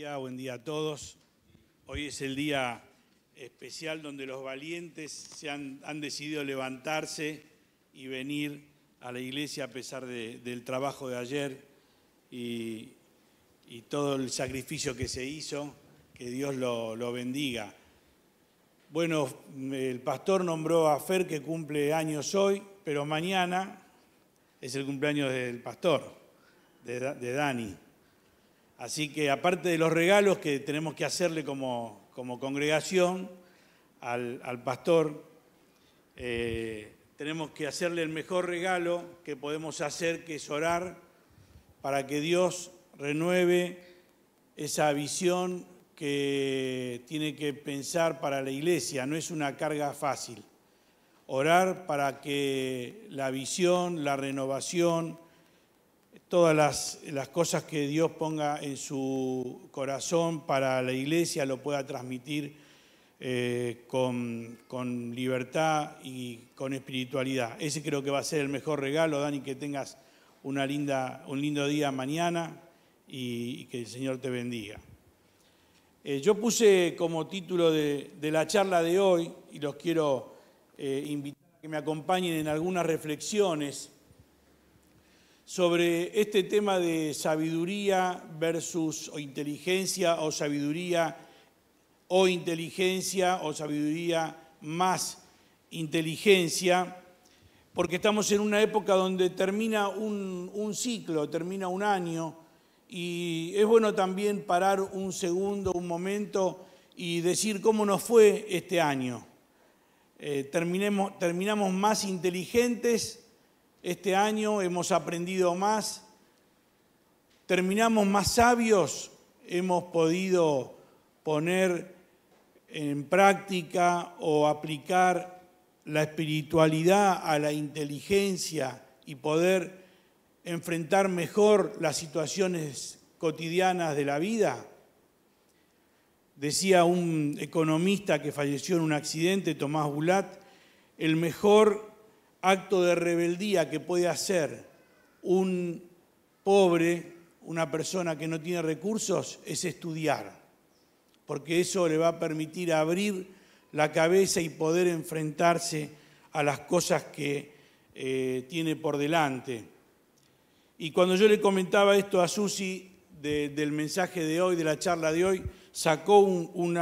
Buen día a todos. Hoy es el día especial donde los valientes han decidido levantarse y venir a la iglesia a pesar del trabajo de ayer y todo el sacrificio que se hizo. Que Dios lo bendiga. Bueno, el pastor nombró a Fer, que cumple años hoy, pero mañana es el cumpleaños del pastor, de Dani. Así que aparte de los regalos que tenemos que hacerle como congregación al pastor, tenemos que hacerle el mejor regalo que podemos hacer, que es orar para que Dios renueve esa visión que tiene que pensar para la iglesia. No es una carga fácil. Orar para que la visión, la renovación, todas las cosas que Dios ponga en su corazón para la iglesia lo pueda transmitir con libertad y con espiritualidad. Ese creo que va a ser el mejor regalo, Dani, que tengas un lindo día mañana y que el Señor te bendiga. Yo puse como título de la charla de hoy, y los quiero invitar a que me acompañen en algunas reflexiones sobre este tema de sabiduría versus inteligencia, o sabiduría o inteligencia, o sabiduría más inteligencia, porque estamos en una época donde termina un ciclo, termina un año, y es bueno también parar un segundo, un momento, y decir cómo nos fue este año. Terminamos más inteligentes este año, hemos aprendido más, terminamos más sabios, hemos podido poner en práctica o aplicar la espiritualidad a la inteligencia y poder enfrentar mejor las situaciones cotidianas de la vida. Decía un economista que falleció en un accidente, Tomás Bulat, el mejor acto de rebeldía que puede hacer un pobre, una persona que no tiene recursos, es estudiar, porque eso le va a permitir abrir la cabeza y poder enfrentarse a las cosas que tiene por delante. Y cuando yo le comentaba esto a Susi del mensaje de hoy, de la charla de hoy, sacó un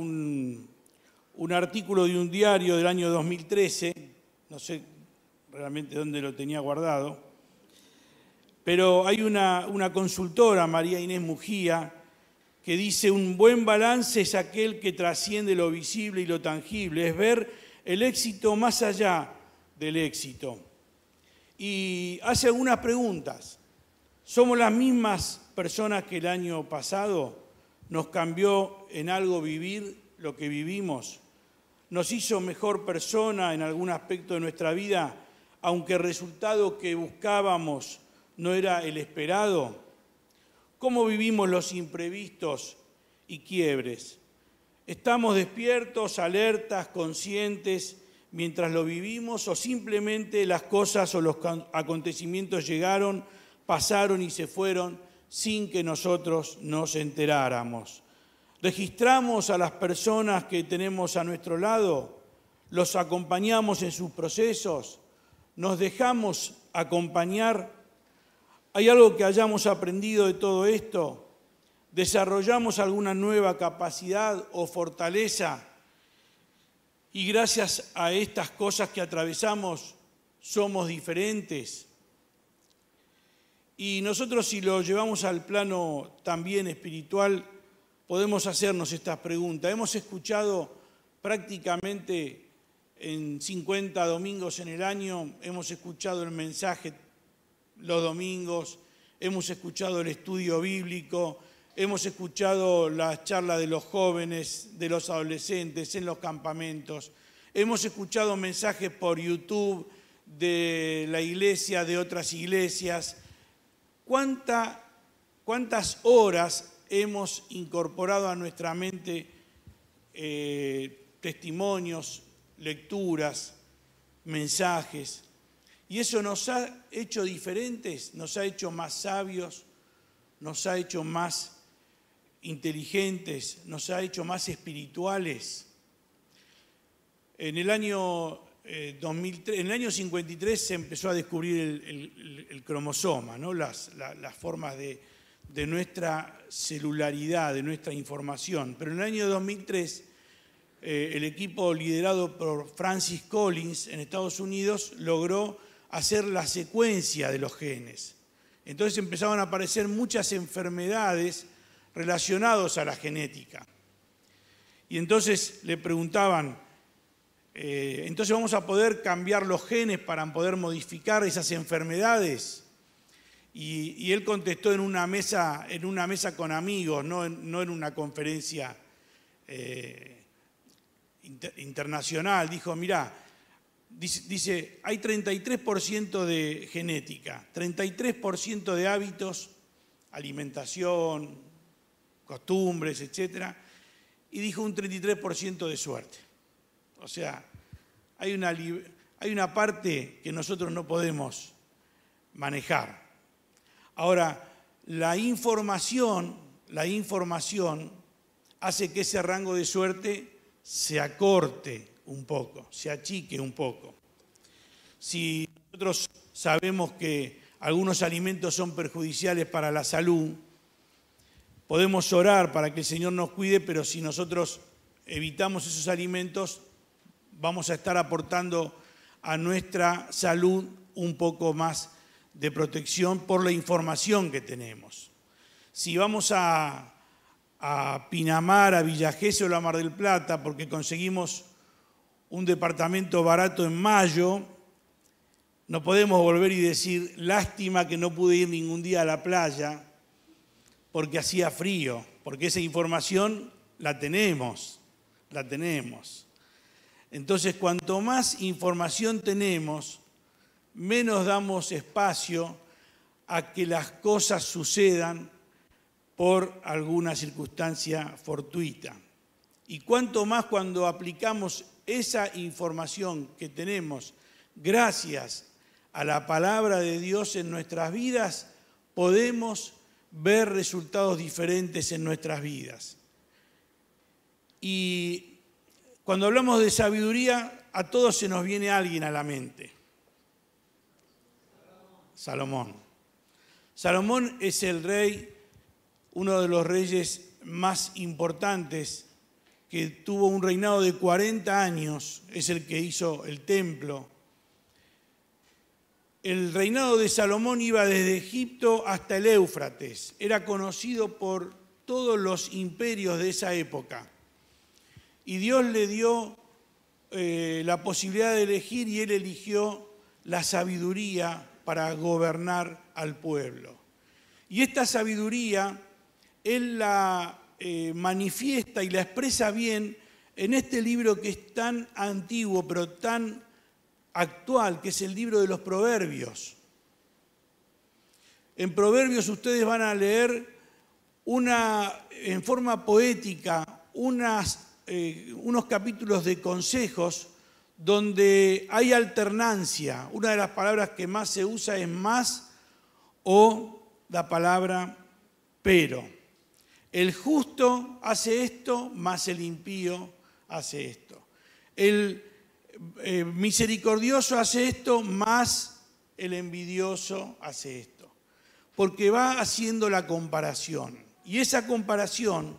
artículo de un diario del año 2013, no sé realmente dónde lo tenía guardado, pero hay una consultora, María Inés Mujía, que dice: un buen balance es aquel que trasciende lo visible y lo tangible, es ver el éxito más allá del éxito. Y hace algunas preguntas. ¿Somos las mismas personas que el año pasado? ¿Nos cambió en algo vivir lo que vivimos? ¿Nos hizo mejor persona en algún aspecto de nuestra vida, aunque el resultado que buscábamos no era el esperado? ¿Cómo vivimos los imprevistos y quiebres? ¿Estamos despiertos, alertas, conscientes mientras lo vivimos, o simplemente las cosas o los acontecimientos llegaron, pasaron y se fueron sin que nosotros nos enteráramos? ¿Registramos a las personas que tenemos a nuestro lado? ¿Los acompañamos en sus procesos? ¿Nos dejamos acompañar? ¿Hay algo que hayamos aprendido de todo esto? ¿Desarrollamos alguna nueva capacidad o fortaleza? Y gracias a estas cosas que atravesamos, somos diferentes. Y nosotros, si lo llevamos al plano también espiritual, podemos hacernos estas preguntas. Hemos escuchado prácticamente en 50 domingos en el año, hemos escuchado el mensaje los domingos, hemos escuchado el estudio bíblico, hemos escuchado las charlas de los jóvenes, de los adolescentes en los campamentos, hemos escuchado mensajes por YouTube de la iglesia, de otras iglesias. ¿Cuántas horas hemos incorporado a nuestra mente testimonios, lecturas, mensajes? Y eso nos ha hecho diferentes, nos ha hecho más sabios, nos ha hecho más inteligentes, nos ha hecho más espirituales. En el año 2003, en el año 53 se empezó a descubrir el cromosoma, ¿no? Las formas de nuestra celularidad, de nuestra información. Pero en el año 2003, el equipo liderado por Francis Collins en Estados Unidos logró hacer la secuencia de los genes. Entonces empezaron a aparecer muchas enfermedades relacionadas a la genética. Y entonces le preguntaban, ¿entonces vamos a poder cambiar los genes para poder modificar esas enfermedades? Y él contestó en una mesa con amigos, no en una conferencia internacional. Dijo, mirá, dice, hay 33% de genética, 33% de hábitos, alimentación, costumbres, etc. Y dijo un 33% de suerte. O sea, hay una parte que nosotros no podemos manejar. Ahora, la información hace que ese rango de suerte se acorte un poco, se achique un poco. Si nosotros sabemos que algunos alimentos son perjudiciales para la salud, podemos orar para que el Señor nos cuide, pero si nosotros evitamos esos alimentos, vamos a estar aportando a nuestra salud un poco más de protección por la información que tenemos. Si vamos a Pinamar, a Villa Gesell o a Mar del Plata, porque conseguimos un departamento barato en mayo, no podemos volver y decir, lástima que no pude ir ningún día a la playa porque hacía frío, porque esa información la tenemos. Entonces, cuanto más información tenemos, menos damos espacio a que las cosas sucedan por alguna circunstancia fortuita. Y cuanto más cuando aplicamos esa información que tenemos gracias a la palabra de Dios en nuestras vidas, podemos ver resultados diferentes en nuestras vidas. Y cuando hablamos de sabiduría, a todos se nos viene alguien a la mente. Salomón. Salomón es el rey, uno de los reyes más importantes, que tuvo un reinado de 40 años, es el que hizo el templo. El reinado de Salomón iba desde Egipto hasta el Éufrates. Era conocido por todos los imperios de esa época. Y Dios le dio la posibilidad de elegir y él eligió la sabiduría para gobernar al pueblo. Y esta sabiduría él la manifiesta y la expresa bien en este libro que es tan antiguo pero tan actual, que es el libro de los Proverbios. En Proverbios ustedes van a leer en forma poética unos capítulos de consejos donde hay alternancia. Una de las palabras que más se usa es más o la palabra pero. El justo hace esto, más el impío hace esto. El misericordioso hace esto, más el envidioso hace esto. Porque va haciendo la comparación. Y esa comparación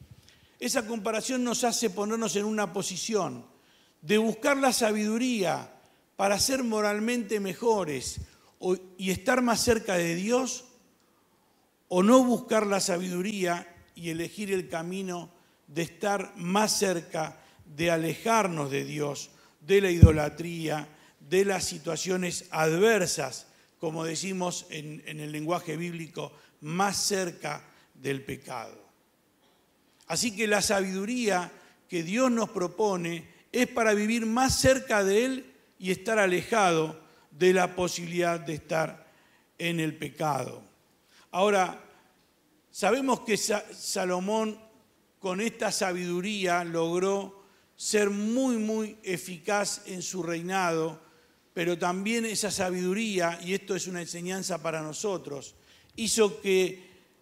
nos hace ponernos en una posición de buscar la sabiduría para ser moralmente mejores y estar más cerca de Dios, o no buscar la sabiduría y elegir el camino de estar más cerca, de alejarnos de Dios, de la idolatría, de las situaciones adversas, como decimos en el lenguaje bíblico, más cerca del pecado. Así que la sabiduría que Dios nos propone es para vivir más cerca de Él y estar alejado de la posibilidad de estar en el pecado. Ahora, sabemos que Salomón con esta sabiduría logró ser muy, muy eficaz en su reinado, pero también esa sabiduría, y esto es una enseñanza para nosotros, hizo que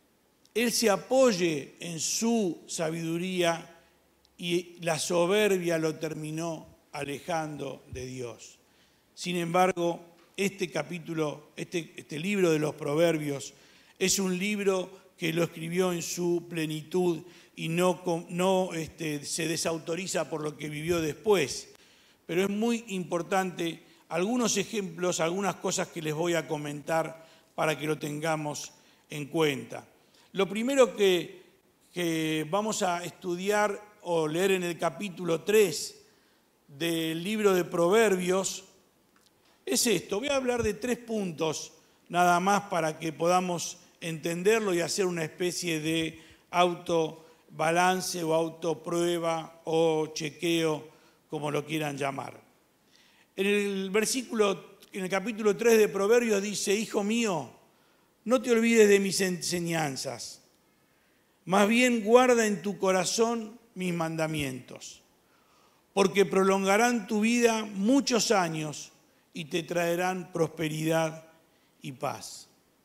él se apoye en su sabiduría y la soberbia lo terminó alejando de Dios. Sin embargo, este capítulo, este libro de los Proverbios, es un libro que lo escribió en su plenitud y no se desautoriza por lo que vivió después. Pero es muy importante algunos ejemplos, algunas cosas que les voy a comentar para que lo tengamos en cuenta. Lo primero que vamos a estudiar o leer en el capítulo 3 del libro de Proverbios es esto. Voy a hablar de 3 puntos nada más para que podamos entenderlo y hacer una especie de autobalance o autoprueba o chequeo, como lo quieran llamar. En el capítulo 3 de Proverbios dice: hijo mío, no te olvides de mis enseñanzas, más bien guarda en tu corazón mis mandamientos, porque prolongarán tu vida muchos años y te traerán prosperidad y paz.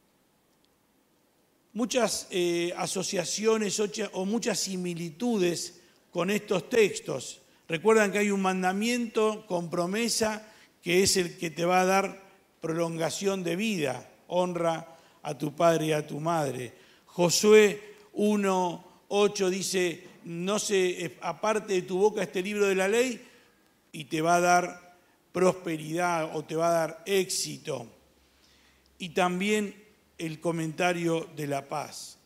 Muchas asociaciones o muchas similitudes con estos textos. Recuerdan que hay un mandamiento con promesa que es el que te va a dar prolongación de vida. Honra a tu padre y a tu madre. Josué 1:8 dice: no se aparte de tu boca este libro de la ley, y te va a dar prosperidad o te va a dar éxito. Y también el comentario de la paz.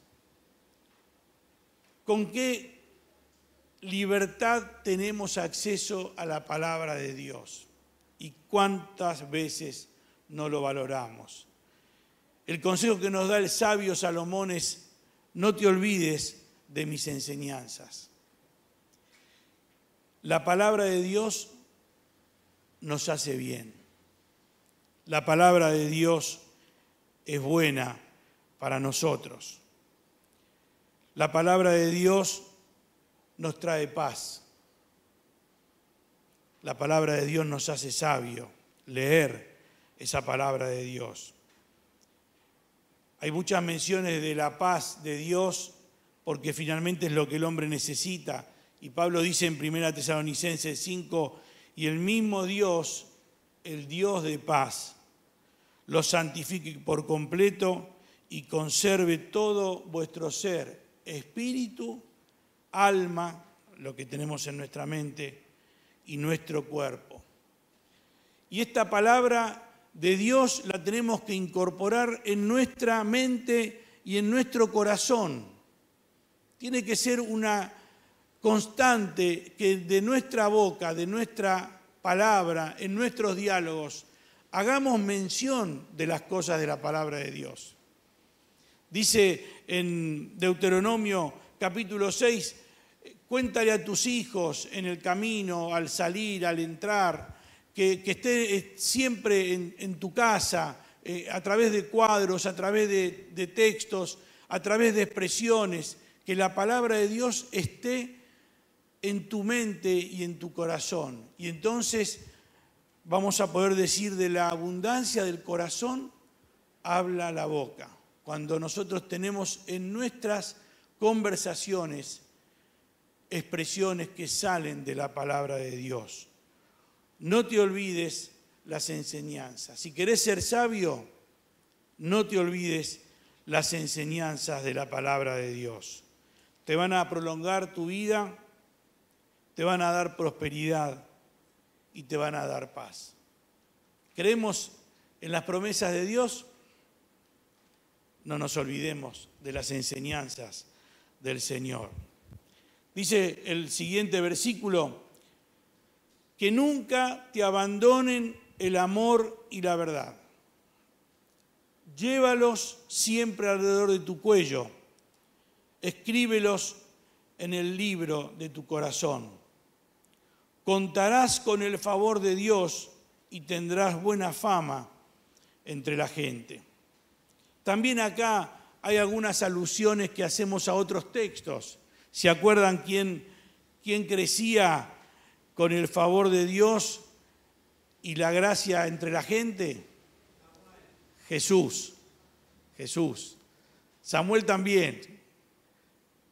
¿Con qué libertad tenemos acceso a la palabra de Dios? ¿Y cuántas veces no lo valoramos? El consejo que nos da el sabio Salomón es: no te olvides de mis enseñanzas. La palabra de Dios nos hace bien. La palabra de Dios es buena para nosotros. La palabra de Dios nos trae paz. La palabra de Dios nos hace sabio. Leer esa palabra de Dios. Hay muchas menciones de la paz de Dios porque finalmente es lo que el hombre necesita. Y Pablo dice en 1 Tesalonicenses 5: y el mismo Dios, el Dios de paz, los santifique por completo y conserve todo vuestro ser, espíritu, alma, lo que tenemos en nuestra mente, y nuestro cuerpo. Y esta palabra de Dios la tenemos que incorporar en nuestra mente y en nuestro corazón. Tiene que ser una constante que de nuestra boca, de nuestra palabra, en nuestros diálogos, hagamos mención de las cosas de la palabra de Dios. Dice en Deuteronomio capítulo 6, cuéntale a tus hijos en el camino, al salir, al entrar, que esté siempre en tu casa, a través de cuadros, a través de textos, a través de expresiones, que la palabra de Dios esté en tu mente y en tu corazón. Y entonces vamos a poder decir: de la abundancia del corazón habla la boca. Cuando nosotros tenemos en nuestras conversaciones expresiones que salen de la palabra de Dios. No te olvides las enseñanzas. Si querés ser sabio, no te olvides las enseñanzas de la palabra de Dios. Te van a prolongar tu vida, te van a dar prosperidad y te van a dar paz. ¿Creemos en las promesas de Dios? No nos olvidemos de las enseñanzas del Señor. Dice el siguiente versículo: que nunca te abandonen el amor y la verdad. Llévalos siempre alrededor de tu cuello. Escríbelos en el libro de tu corazón. Contarás con el favor de Dios y tendrás buena fama entre la gente. También acá hay algunas alusiones que hacemos a otros textos. ¿Se acuerdan quién crecía con el favor de Dios y la gracia entre la gente? Jesús. Samuel también.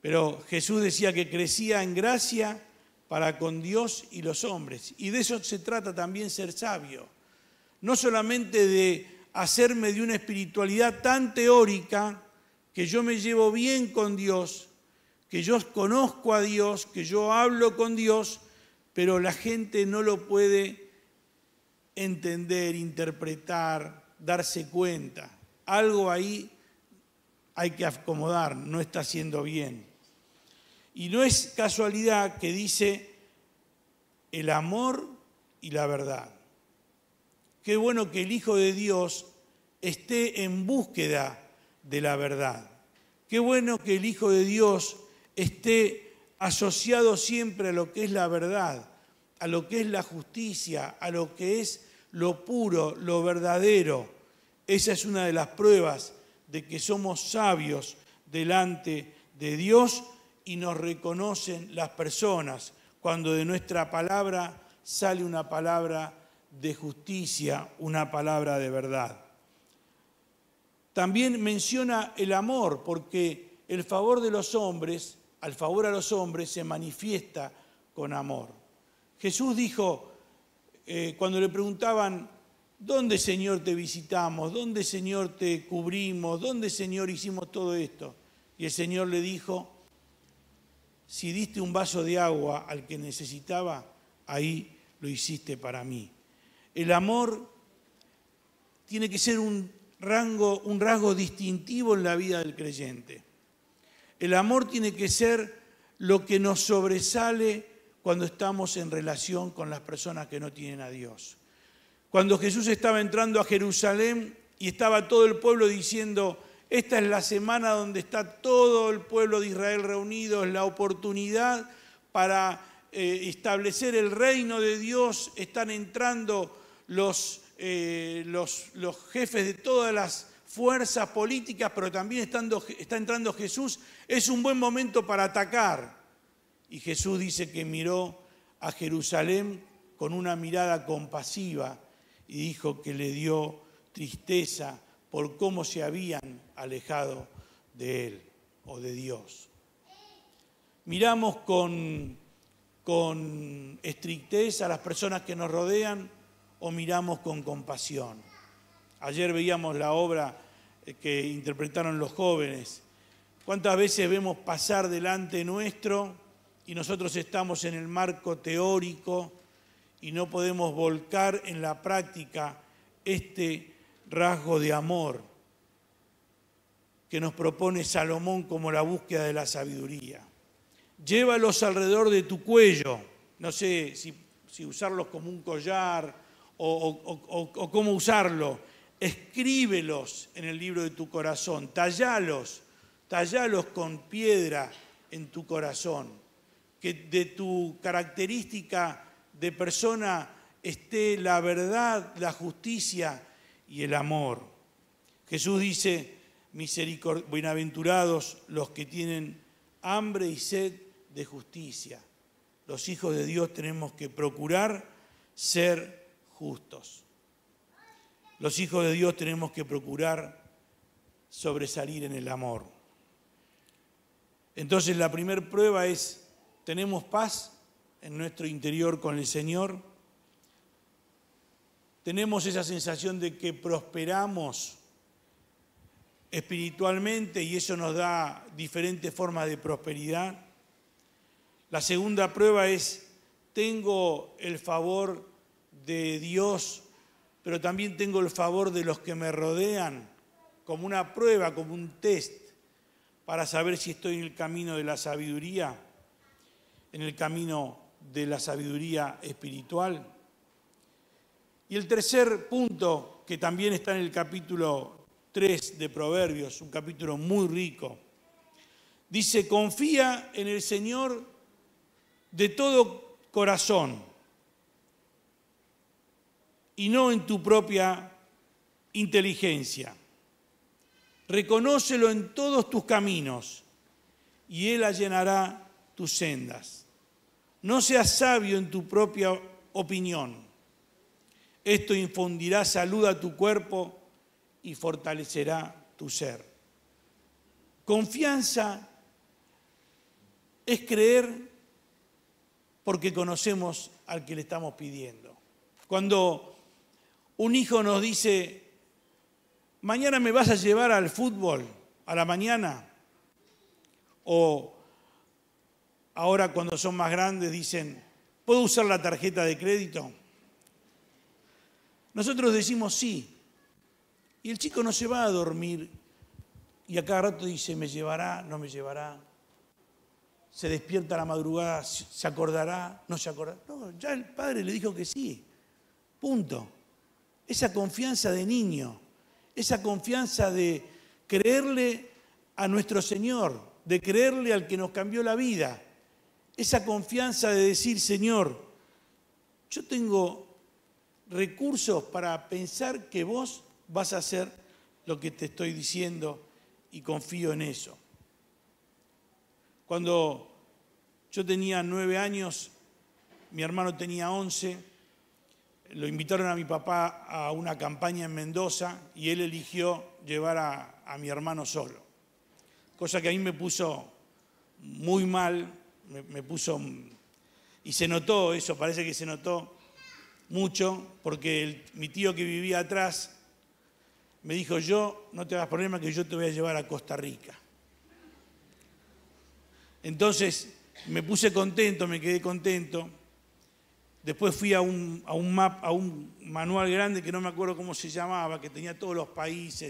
Pero Jesús decía que crecía en gracia para con Dios y los hombres. Y de eso se trata también ser sabio. No solamente de hacerme de una espiritualidad tan teórica que yo me llevo bien con Dios, que yo conozco a Dios, que yo hablo con Dios, pero la gente no lo puede entender, interpretar, darse cuenta. Algo ahí hay que acomodar, no está haciendo bien. Y no es casualidad que dice el amor y la verdad. Qué bueno que el Hijo de Dios esté en búsqueda de la verdad. Qué bueno que el Hijo de Dios esté asociado siempre a lo que es la verdad, a lo que es la justicia, a lo que es lo puro, lo verdadero. Esa es una de las pruebas de que somos sabios delante de Dios y nos reconocen las personas cuando de nuestra palabra sale una palabra de justicia, una palabra de verdad. También menciona el amor, porque el favor de los hombres, al favor a los hombres, se manifiesta con amor. Jesús dijo, cuando le preguntaban, ¿dónde, Señor, te visitamos? ¿Dónde, Señor, te cubrimos? ¿Dónde, Señor, hicimos todo esto? Y el Señor le dijo, si diste un vaso de agua al que necesitaba, ahí lo hiciste para mí. El amor tiene que ser un rasgo distintivo en la vida del creyente. El amor tiene que ser lo que nos sobresale cuando estamos en relación con las personas que no tienen a Dios. Cuando Jesús estaba entrando a Jerusalén y estaba todo el pueblo diciendo, esta es la semana donde está todo el pueblo de Israel reunido, es la oportunidad para establecer el reino de Dios, están entrando los jefes de todas las fuerzas políticas, pero también está entrando Jesús, es un buen momento para atacar. Y Jesús dice que miró a Jerusalén con una mirada compasiva y dijo que le dio tristeza por cómo se habían alejado de Él o de Dios. Miramos con estrictez a las personas que nos rodean o miramos con compasión. Ayer veíamos la obra que interpretaron los jóvenes. ¿Cuántas veces vemos pasar delante nuestro y nosotros estamos en el marco teórico y no podemos volcar en la práctica este rasgo de amor que nos propone Salomón como la búsqueda de la sabiduría? Llévalos alrededor de tu cuello, no sé si usarlos como un collar o cómo usarlo. Escríbelos en el libro de tu corazón, tallalos con piedra en tu corazón, que de tu característica de persona esté la verdad, la justicia y el amor. Jesús dice, bienaventurados los que tienen hambre y sed de justicia. Los hijos de Dios tenemos que procurar ser justos. Los hijos de Dios tenemos que procurar sobresalir en el amor. Entonces la primera prueba es, ¿tenemos paz en nuestro interior con el Señor? ¿Tenemos esa sensación de que prosperamos espiritualmente y eso nos da diferentes formas de prosperidad? La segunda prueba es, ¿tengo el favor de Dios, pero también tengo el favor de los que me rodean? Como una prueba, como un test, para saber si estoy en el camino de la sabiduría, en el camino de la sabiduría espiritual. Y el tercer punto, que también está en el capítulo 3 de Proverbios, un capítulo muy rico, dice, confía en el Señor de todo corazón y no en tu propia inteligencia. Reconócelo en todos tus caminos y Él allanará tus sendas. No seas sabio en tu propia opinión. Esto infundirá salud a tu cuerpo y fortalecerá tu ser. Confianza es creer porque conocemos al que le estamos pidiendo. Cuando un hijo nos dice, mañana me vas a llevar al fútbol, a la mañana, o ahora cuando son más grandes dicen, ¿puedo usar la tarjeta de crédito? Nosotros decimos sí, y el chico no se va a dormir y a cada rato dice, ¿me llevará? ¿No me llevará? Se despierta a la madrugada, ¿se acordará? ¿No se acordará? No, ya el padre le dijo que sí, punto. Esa confianza de niño, esa confianza de creerle a nuestro Señor, de creerle al que nos cambió la vida, esa confianza de decir, Señor, yo tengo recursos para pensar que vos vas a hacer lo que te estoy diciendo y confío en eso. Cuando yo tenía 9 años, mi hermano tenía 11, lo invitaron a mi papá a una campaña en Mendoza y él eligió llevar a mi hermano solo. Cosa que a mí me puso muy mal, me puso, y se notó eso, parece que se notó mucho, porque mi tío que vivía atrás me dijo, no te hagas problema que yo te voy a llevar a Costa Rica. Entonces me puse contento, me quedé contento. Después fui a un manual grande que no me acuerdo cómo se llamaba, que tenía todos los países,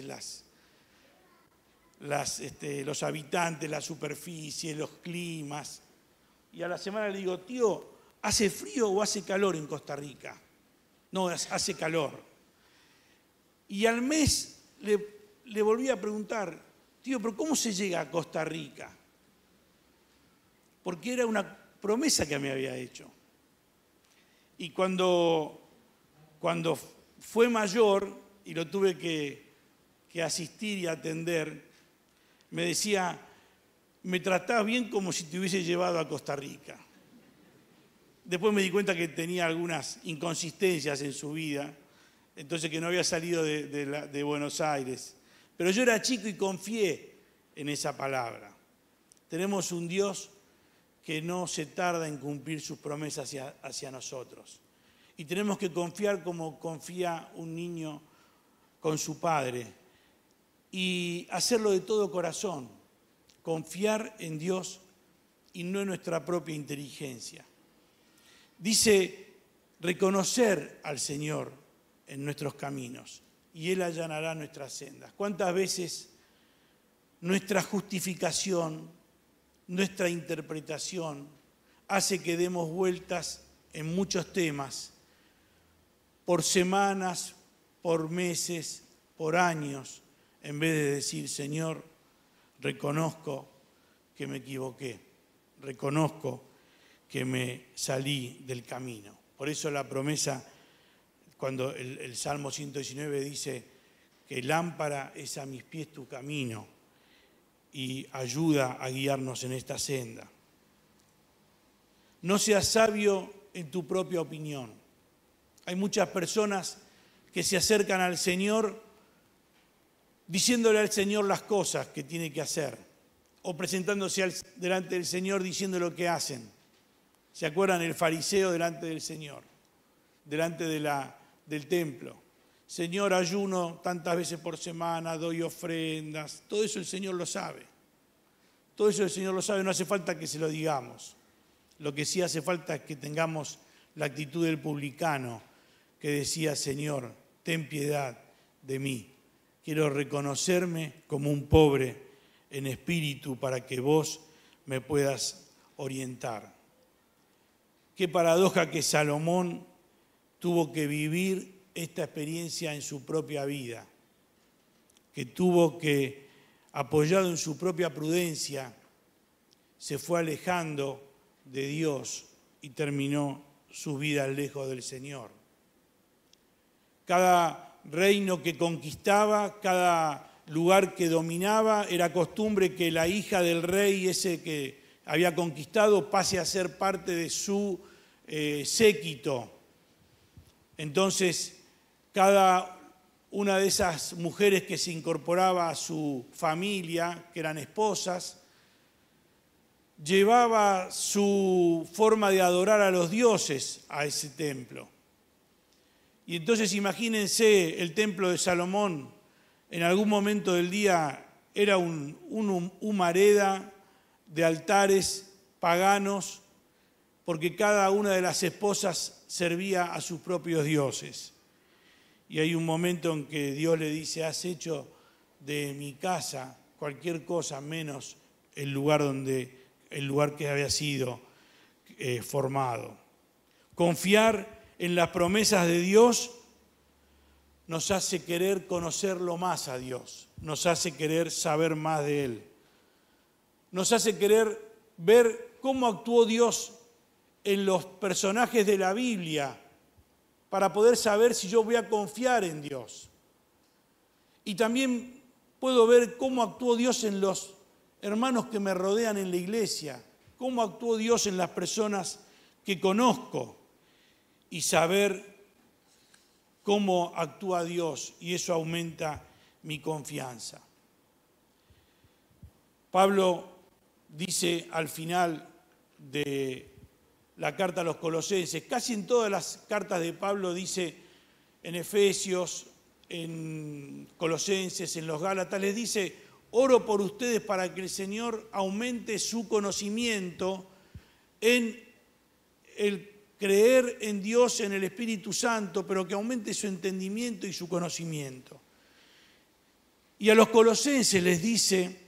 los habitantes, la superficie, los climas. Y a la semana le digo, tío, ¿hace frío o hace calor en Costa Rica? No, hace calor. Y al mes le volví a preguntar, tío, ¿pero cómo se llega a Costa Rica? Porque era una promesa que me había hecho. Y cuando fue mayor y lo tuve que asistir y atender, me decía, me tratás bien como si te hubiese llevado a Costa Rica. Después me di cuenta que tenía algunas inconsistencias en su vida, entonces que no había salido de Buenos Aires. Pero yo era chico y confié en esa palabra. Tenemos un Dios que no se tarda en cumplir sus promesas hacia nosotros. Y tenemos que confiar como confía un niño con su padre y hacerlo de todo corazón, confiar en Dios y no en nuestra propia inteligencia. Dice, reconocer al Señor en nuestros caminos y Él allanará nuestras sendas. ¿Cuántas veces nuestra justificación, nuestra interpretación hace que demos vueltas en muchos temas, por semanas, por meses, por años, en vez de decir, Señor, reconozco que me equivoqué, reconozco que me salí del camino? Por eso la promesa, cuando el Salmo 119 dice que lámpara es a mis pies tu camino, y ayuda a guiarnos en esta senda. No seas sabio en tu propia opinión. Hay muchas personas que se acercan al Señor diciéndole al Señor las cosas que tiene que hacer o presentándose delante del Señor diciendo lo que hacen. ¿Se acuerdan? El fariseo delante del Señor, delante del templo. Señor, ayuno tantas veces por semana, doy ofrendas. Todo eso el Señor lo sabe. Todo eso el Señor lo sabe, no hace falta que se lo digamos. Lo que sí hace falta es que tengamos la actitud del publicano que decía, Señor, ten piedad de mí. Quiero reconocerme como un pobre en espíritu para que vos me puedas orientar. Qué paradoja que Salomón tuvo que vivir esta experiencia en su propia vida, que tuvo que, apoyado en su propia prudencia, se fue alejando de Dios y terminó su vida lejos del Señor. Cada reino que conquistaba, cada lugar que dominaba, era costumbre que la hija del rey ese que había conquistado pase a ser parte de su séquito. Entonces, cada una de esas mujeres que se incorporaba a su familia, que eran esposas, llevaba su forma de adorar a los dioses a ese templo. Y entonces imagínense el templo de Salomón, en algún momento del día era un humareda de altares paganos, porque cada una de las esposas servía a sus propios dioses. Y hay un momento en que Dios le dice: has hecho de mi casa cualquier cosa menos el lugar que había sido formado. Confiar en las promesas de Dios nos hace querer conocerlo más a Dios, nos hace querer saber más de Él, nos hace querer ver cómo actuó Dios en los personajes de la Biblia para poder saber si yo voy a confiar en Dios. Y también puedo ver cómo actuó Dios en los hermanos que me rodean en la iglesia, cómo actuó Dios en las personas que conozco y saber cómo actúa Dios, y eso aumenta mi confianza. Pablo dice al final de la carta a los Colosenses, casi en todas las cartas de Pablo dice, en Efesios, en Colosenses, en los Gálatas, les dice: oro por ustedes para que el Señor aumente su conocimiento en el creer en Dios, en el Espíritu Santo, pero que aumente su entendimiento y su conocimiento. Y a los colosenses les dice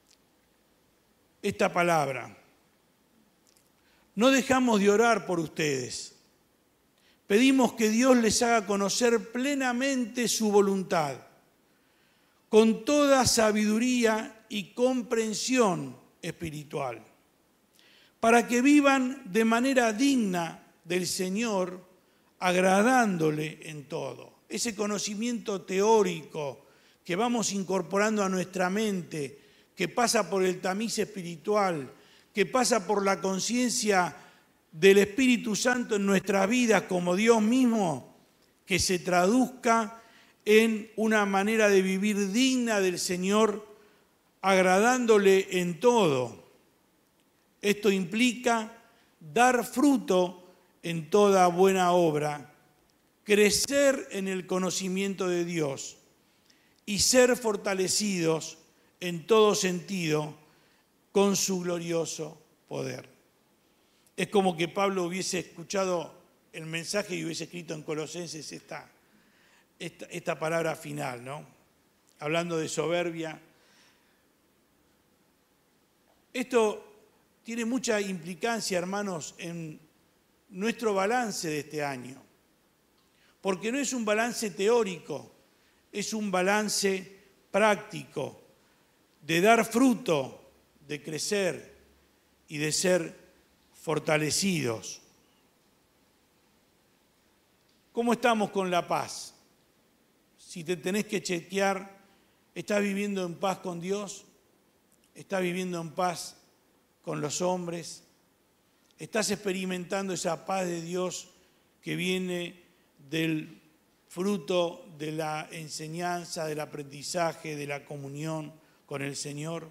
esta palabra: no dejamos de orar por ustedes. Pedimos que Dios les haga conocer plenamente su voluntad, con toda sabiduría y comprensión espiritual, para que vivan de manera digna del Señor, agradándole en todo. Ese conocimiento teórico que vamos incorporando a nuestra mente, que pasa por el tamiz espiritual, que pasa por la conciencia del Espíritu Santo en nuestras vidas como Dios mismo, que se traduzca en una manera de vivir digna del Señor, agradándole en todo. Esto implica dar fruto en toda buena obra, crecer en el conocimiento de Dios y ser fortalecidos en todo sentido con su glorioso poder. Es como que Pablo hubiese escuchado el mensaje y hubiese escrito en Colosenses esta palabra final, ¿no? Hablando de soberbia. Esto tiene mucha implicancia, hermanos, en nuestro balance de este año, porque no es un balance teórico, es un balance práctico, de dar fruto, de crecer y de ser fortalecidos. ¿Cómo estamos con la paz? Si te tenés que chequear, ¿estás viviendo en paz con Dios? ¿Estás viviendo en paz con los hombres? ¿Estás experimentando esa paz de Dios que viene del fruto de la enseñanza, del aprendizaje, de la comunión con el Señor?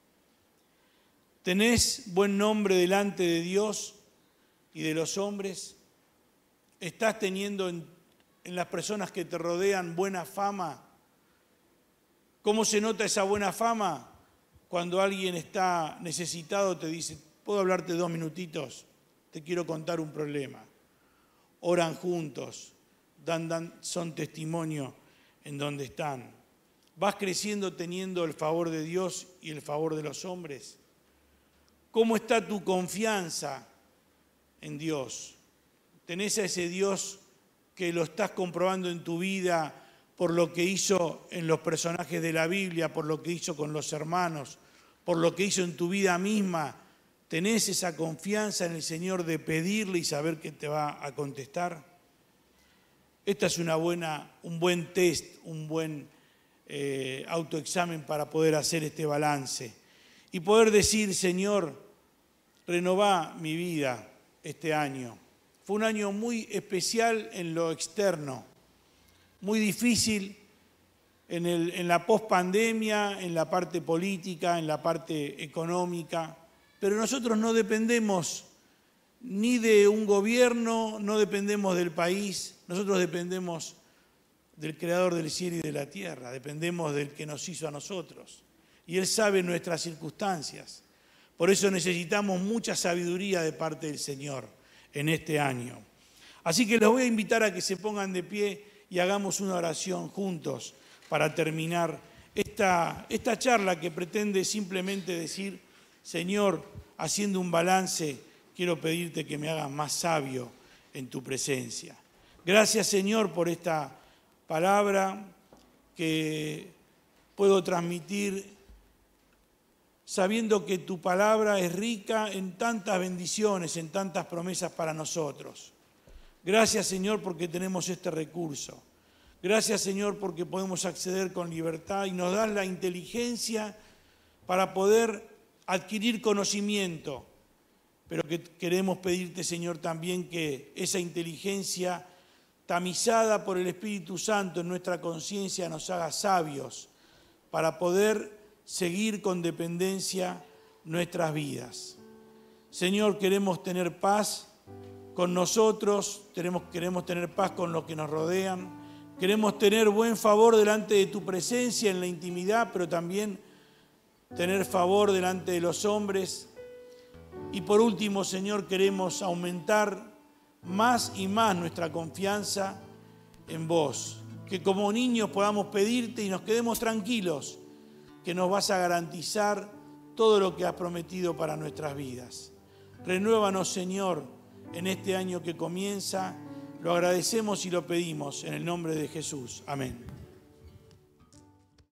¿Tenés buen nombre delante de Dios y de los hombres? ¿Estás teniendo en las personas que te rodean buena fama? ¿Cómo se nota esa buena fama? Cuando alguien está necesitado te dice: ¿puedo hablarte 2 minutitos? Te quiero contar un problema. Oran juntos, son testimonio en donde están. ¿Vas creciendo teniendo el favor de Dios y el favor de los hombres? ¿Cómo está tu confianza en Dios? ¿Tenés a ese Dios que lo estás comprobando en tu vida por lo que hizo en los personajes de la Biblia, por lo que hizo con los hermanos, por lo que hizo en tu vida misma? ¿Tenés esa confianza en el Señor de pedirle y saber que te va a contestar? Esta es un buen test, un buen autoexamen para poder hacer este balance y poder decir: Señor, renová mi vida este año. Fue un año muy especial en lo externo, muy difícil en la pospandemia, en la parte política, en la parte económica, pero nosotros no dependemos ni de un gobierno, no dependemos del país, nosotros dependemos del Creador del cielo y de la tierra, dependemos del que nos hizo a nosotros. Y Él sabe nuestras circunstancias. Por eso necesitamos mucha sabiduría de parte del Señor en este año. Así que los voy a invitar a que se pongan de pie y hagamos una oración juntos para terminar esta charla que pretende simplemente decir: Señor, haciendo un balance, quiero pedirte que me hagas más sabio en tu presencia. Gracias, Señor, por esta palabra que puedo transmitir sabiendo que tu palabra es rica en tantas bendiciones, en tantas promesas para nosotros. Gracias, Señor, porque tenemos este recurso. Gracias, Señor, porque podemos acceder con libertad y nos das la inteligencia para poder adquirir conocimiento. Pero que queremos pedirte, Señor, también que esa inteligencia tamizada por el Espíritu Santo en nuestra conciencia nos haga sabios para poder seguir con dependencia nuestras vidas. Señor, queremos tener paz con nosotros, queremos tener paz con los que nos rodean, queremos tener buen favor delante de tu presencia en la intimidad, pero también tener favor delante de los hombres. Y por último, Señor, queremos aumentar más y más nuestra confianza en vos, que como niños podamos pedirte y nos quedemos tranquilos, que nos vas a garantizar todo lo que has prometido para nuestras vidas. Renuévanos, Señor, en este año que comienza. Lo agradecemos y lo pedimos en el nombre de Jesús. Amén.